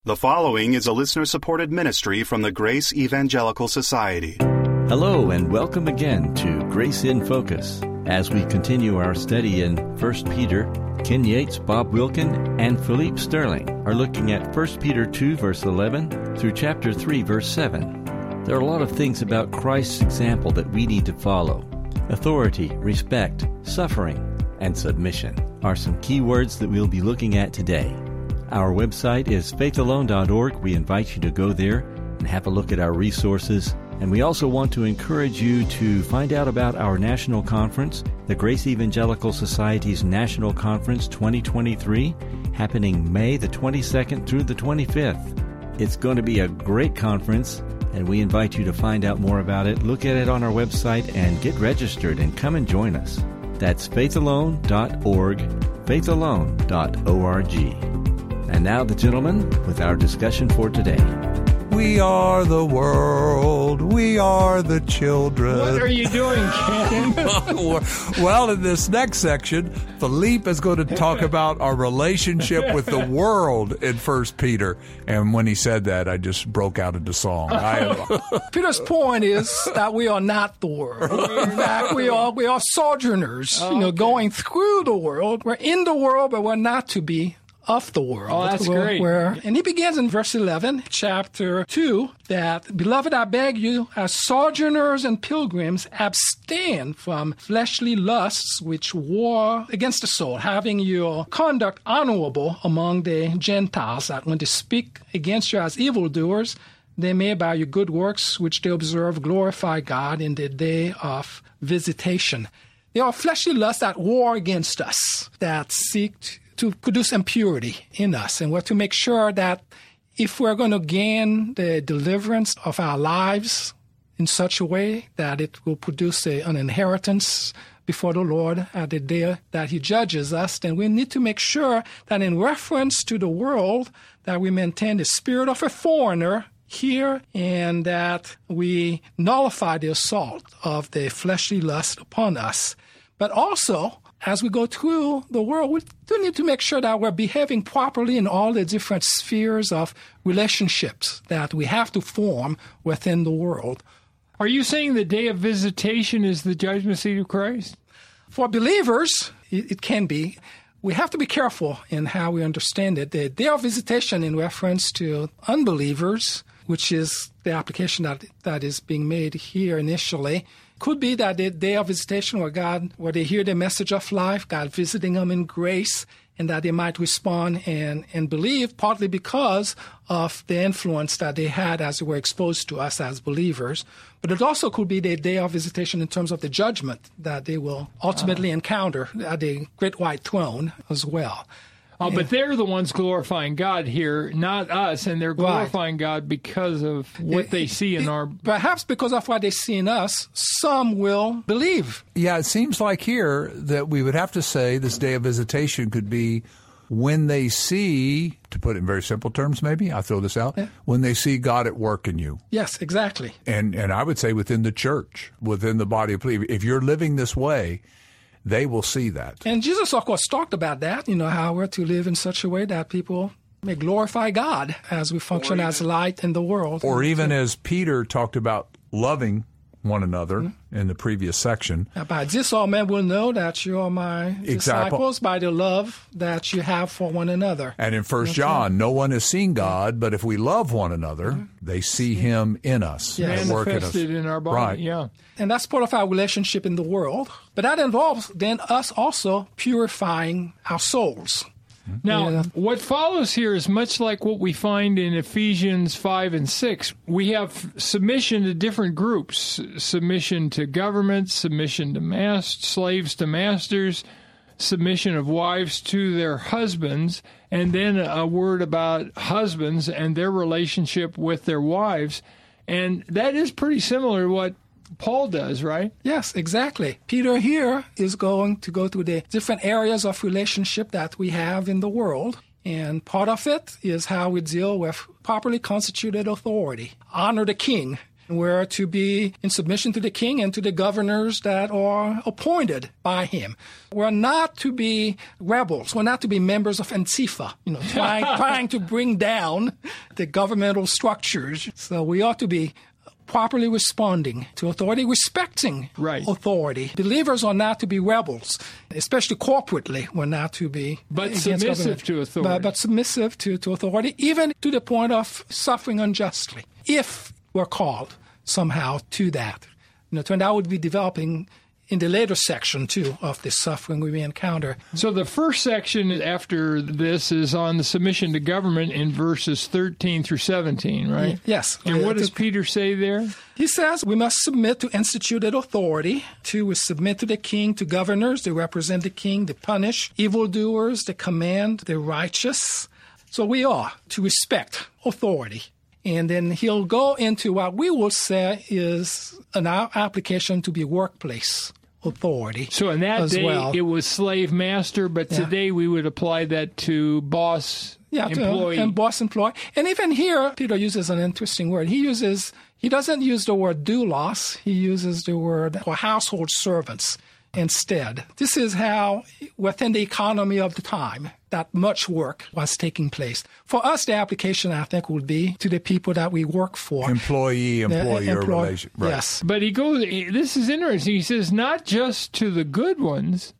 The following is a listener-supported ministry from the Grace Evangelical Society. Hello and welcome again to Grace in Focus. As we continue our study in 1 Peter, Ken Yates, Bob Wilkin, and Philippe Sterling are looking at 1 Peter 2, verse 11 through chapter 3, verse 7. There are a lot of things about Christ's example that we need to follow. Authority, respect, suffering, and submission are some key words that we'll be looking at today. Our website is faithalone.org. We invite you to go there and have a look at our resources. And we also want to encourage you to find out about our national conference, the Grace Evangelical Society's National Conference 2023, happening May the 22nd through the 25th. It's going to be a great conference, and we invite you to find out more about it. Look at it on our website and get registered and come and join us. That's faithalone.org, faithalone.org. And now the gentleman with our discussion for today. We are the world. We are the children. What are you doing, Ken? Well, in this next section, Philippe is going to talk about our relationship with the world in 1 Peter. And when he said that, I just broke out into song. Peter's point is that we are not the world. In fact, we are sojourners, going through the world. We're in the world, but we're not to be of the world. Oh, that's great. And he begins in verse 11, chapter 2, that, Beloved, I beg you, as sojourners and pilgrims, abstain from fleshly lusts which war against the soul, having your conduct honorable among the Gentiles, that when they speak against you as evildoers, they may by your good works which they observe glorify God in the day of visitation. There are fleshly lusts that war against us, that seek to produce impurity in us. And we're to make sure that if we're going to gain the deliverance of our lives in such a way that it will produce an inheritance before the Lord at the day that He judges us, then we need to make sure that in reference to the world that we maintain the spirit of a foreigner here, and that we nullify the assault of the fleshly lust upon us. But also, as we go through the world, we do need to make sure that we're behaving properly in all the different spheres of relationships that we have to form within the world. Are you saying the day of visitation is the judgment seat of Christ? For believers, it can be. We have to be careful in how we understand it. The day of visitation in reference to unbelievers, which is the application that is being made here initially, could be that the day of visitation where they hear the message of life, God visiting them in grace, and that they might respond and believe, partly because of the influence that they had as they were exposed to us as believers. But it also could be the day of visitation in terms of the judgment that they will ultimately encounter at the great white throne as well. But they're the ones glorifying God here, not us, and they're glorifying God because of what they see in our... Perhaps because of what they see in us, some will believe. Yeah, it seems like here that we would have to say this day of visitation could be when they see, to put it in very simple terms maybe, I'll throw this out, when they see God at work in you. Yes, exactly. And I would say within the church, within the body of believers, if you're living this way, they will see that. And Jesus, of course, talked about that, how we're to live in such a way that people may glorify God as we function as light in the world. Or even as Peter talked about loving one another in the previous section. By this all men will know that you are my disciples, by the love that you have for one another. And in 1 John, no one has seen God, but if we love one another, they see Him in us. Yes. Manifested in our body, right. Yeah. And that's part of our relationship in the world. But that involves then us also purifying our souls. Now, what follows here is much like what we find in Ephesians 5 and 6. We have submission to different groups, submission to government, submission to slaves to masters, submission of wives to their husbands, and then a word about husbands and their relationship with their wives. And that is pretty similar to what Paul does, right? Yes, exactly. Peter here is going to go through the different areas of relationship that we have in the world. And part of it is how we deal with properly constituted authority. Honor the king. We're to be in submission to the king and to the governors that are appointed by him. We're not to be rebels. We're not to be members of Antifa, trying to bring down the governmental structures. So we ought to be properly responding to authority, respecting authority. Believers are not to be rebels, especially corporately. We're not to be but submissive to authority. But submissive to authority, even to the point of suffering unjustly, if we're called somehow to that. And that would be developing in the later section, too, of the suffering we may encounter. So the first section after this is on the submission to government in verses 13 through 17, right? Yes. And what does Peter say there? He says we must submit to instituted authority. 2, we submit to the king, to governors. They represent the king. They punish evildoers. They command the righteous. So we are to respect authority. And then he'll go into what we will say is an application to be workplace authority. So in that day, it was slave master, but today we would apply that to boss employee. And boss employee. And even here, Peter uses an interesting word. He doesn't use the word doulos. He uses the word for household servants instead. This is how, within the economy of the time, that much work was taking place. For us, the application, I think, would be to the people that we work for. Employee-employer relation. Right. Yes. But this is interesting. He says, not just to the good ones,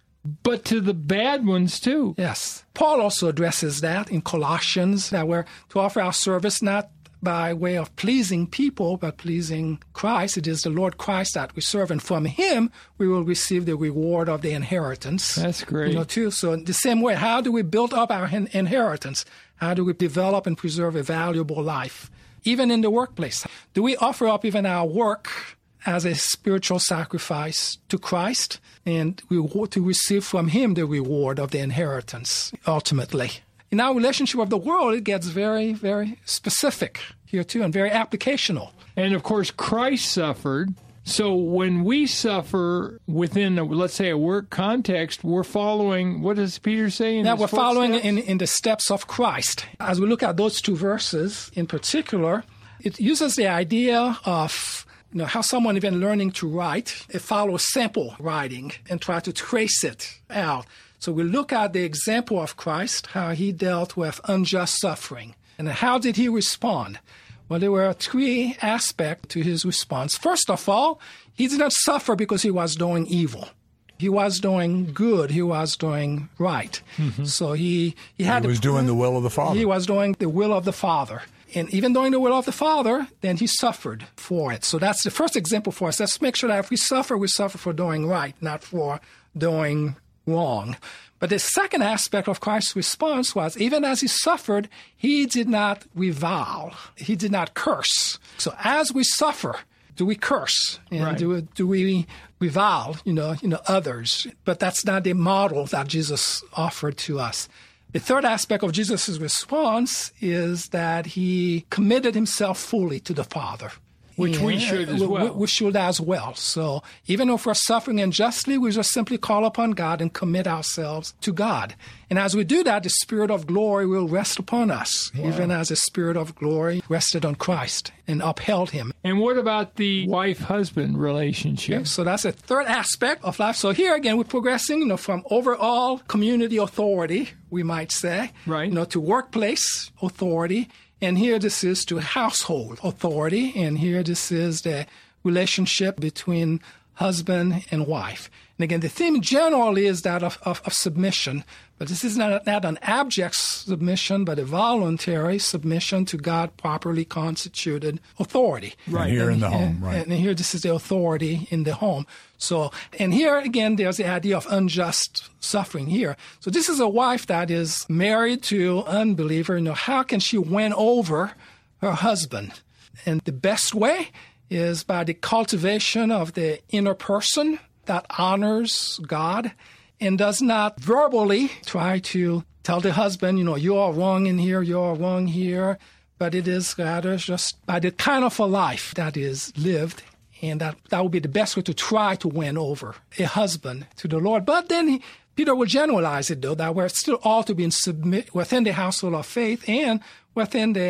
but to the bad ones, too. Yes. Paul also addresses that in Colossians, that we're to offer our service not by way of pleasing people, but pleasing Christ. It is the Lord Christ that we serve, and from him we will receive the reward of the inheritance. That's great. Too. So in the same way, how do we build up our inheritance? How do we develop and preserve a valuable life? Even in the workplace, do we offer up even our work as a spiritual sacrifice to Christ, and we want to receive from him the reward of the inheritance ultimately? In our relationship with the world, it gets very, very specific here, too, and very applicational. And, of course, Christ suffered. So when we suffer within, let's say, a work context, we're following, what does Peter say? We're following in the steps of Christ. As we look at those 2 verses in particular, it uses the idea of how someone even learning to write, it follows sample writing and try to trace it out. So we look at the example of Christ, how he dealt with unjust suffering. And how did he respond? Well, there were 3 aspects to his response. First of all, he did not suffer because he was doing evil. He was doing good. He was doing right. Mm-hmm. So he was doing the will of the Father. He was doing the will of the Father. And even doing the will of the Father, then he suffered for it. So that's the first example for us. Let's make sure that if we suffer for doing right, not for doing wrong. But the second aspect of Christ's response was, even as he suffered, he did not revile. He did not curse. So as we suffer, do we curse? And do we revile, others? But that's not the model that Jesus offered to us. The third aspect of Jesus' response is that he committed himself fully to the Father. Which we should as well. We should as well. So even if we're suffering unjustly, we just simply call upon God and commit ourselves to God. And as we do that, the Spirit of glory will rest upon us, even as the Spirit of glory rested on Christ and upheld him. And what about the wife-husband relationship? Okay, so that's a third aspect of life. So here again, we're progressing from overall community authority, we might say, to workplace authority. And here this is to household authority, and here this is the relationship between husband and wife. And again, the theme generally is that of submission, but this is not an abject submission, but a voluntary submission to God properly constituted authority. Right. And here in the home, right. And here this is the authority in the home. So, and here again, there's the idea of unjust suffering here. So this is a wife that is married to an unbeliever. How can she win over her husband? And the best way is by the cultivation of the inner person that honors God and does not verbally try to tell the husband, you are wrong in here, you are wrong here, but it is rather just by the kind of a life that is lived, and that would be the best way to try to win over a husband to the Lord. But then Peter will generalize it, though, that we're still all to be within the household of faith and within the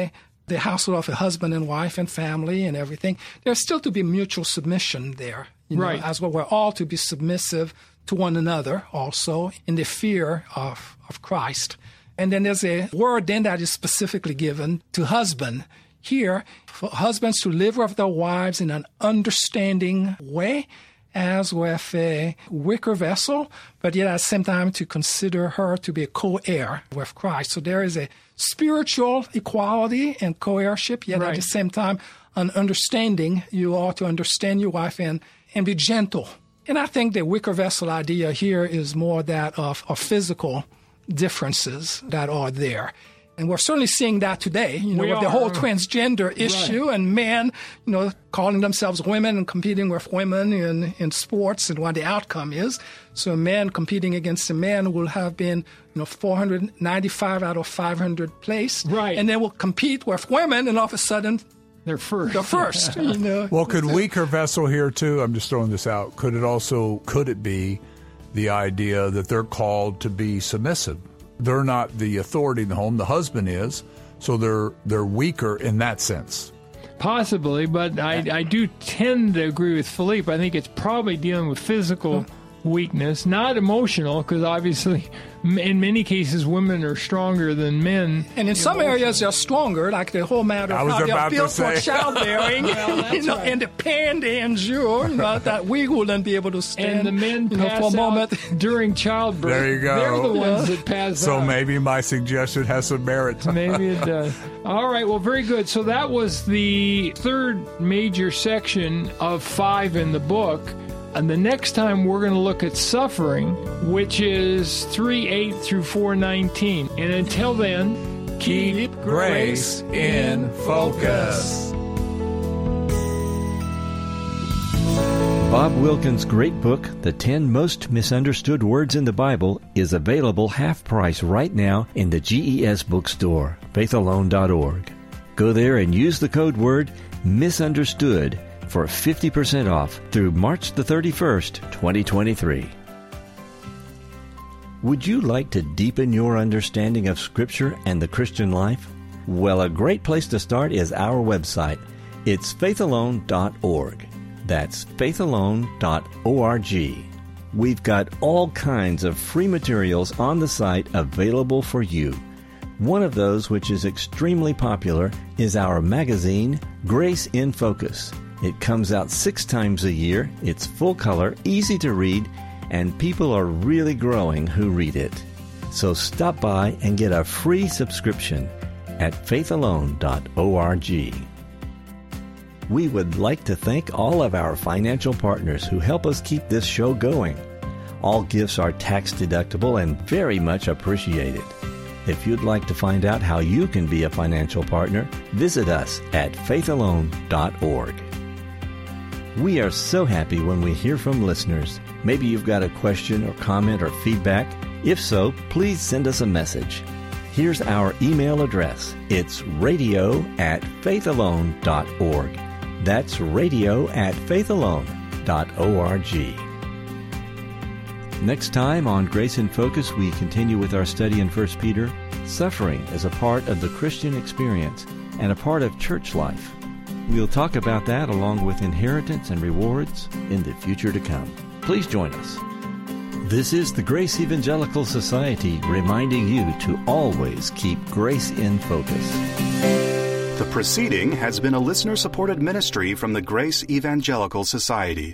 the household of a husband and wife and family and everything, there's still to be mutual submission there. Right. As well, we're all to be submissive to one another also in the fear of Christ. And then there's a word then that is specifically given to husband. Here, for husbands to live with their wives in an understanding way, as with a weaker vessel, but yet at the same time to consider her to be a co-heir with Christ. So there is a spiritual equality and co-heirship, yet at the same time an understanding. You ought to understand your wife and be gentle. And I think the weaker vessel idea here is more that of physical differences that are there. And we're certainly seeing that today, with the whole transgender issue and men, calling themselves women and competing with women in sports and what the outcome is. So a man competing against a man will have been, 495 out of 500 placed. Right. And then will compete with women and all of a sudden they're first. They're first. Well, could weaker vessel here too, I'm just throwing this out, could it be the idea that they're called to be submissive? They're not the authority in the home. The husband is, so they're weaker in that sense. Possibly, but I do tend to agree with Philippe. I think it's probably dealing with physical weakness, not emotional, because obviously in many cases women are stronger than men. And in some areas they're stronger, like the whole matter of how they're built for childbearing, and the pain they endure, that we wouldn't be able to stand. And the men pass for a moment during childbirth. There you go. They're the ones that pass out. So maybe my suggestion has some merit. Maybe it does. All right, well, very good. So that was the third major section of 5 in the book. And the next time we're going to look at suffering, which is 3:8 through 4:19. And until then, keep grace in focus. Bob Wilkins' great book, The 10 Most Misunderstood Words in the Bible, is available half price right now in the GES bookstore, faithalone.org. Go there and use the code word MISUNDERSTOOD for 50% off through March the 31st, 2023. Would you like to deepen your understanding of Scripture and the Christian life? Well, a great place to start is our website. It's faithalone.org. That's faithalone.org. We've got all kinds of free materials on the site available for you. One of those, which is extremely popular, is our magazine, Grace in Focus. It comes out 6 times a year, it's full color, easy to read, and people are really growing who read it. So stop by and get a free subscription at faithalone.org. We would like to thank all of our financial partners who help us keep this show going. All gifts are tax deductible and very much appreciated. If you'd like to find out how you can be a financial partner, visit us at faithalone.org. We are so happy when we hear from listeners. Maybe you've got a question or comment or feedback. If so, please send us a message. Here's our email address. It's radio@faithalone.org. That's radio@faithalone.org. Next time on Grace in Focus, we continue with our study in 1 Peter. Suffering is a part of the Christian experience and a part of church life. We'll talk about that along with inheritance and rewards in the future to come. Please join us. This is the Grace Evangelical Society reminding you to always keep grace in focus. The proceeding has been a listener-supported ministry from the Grace Evangelical Society.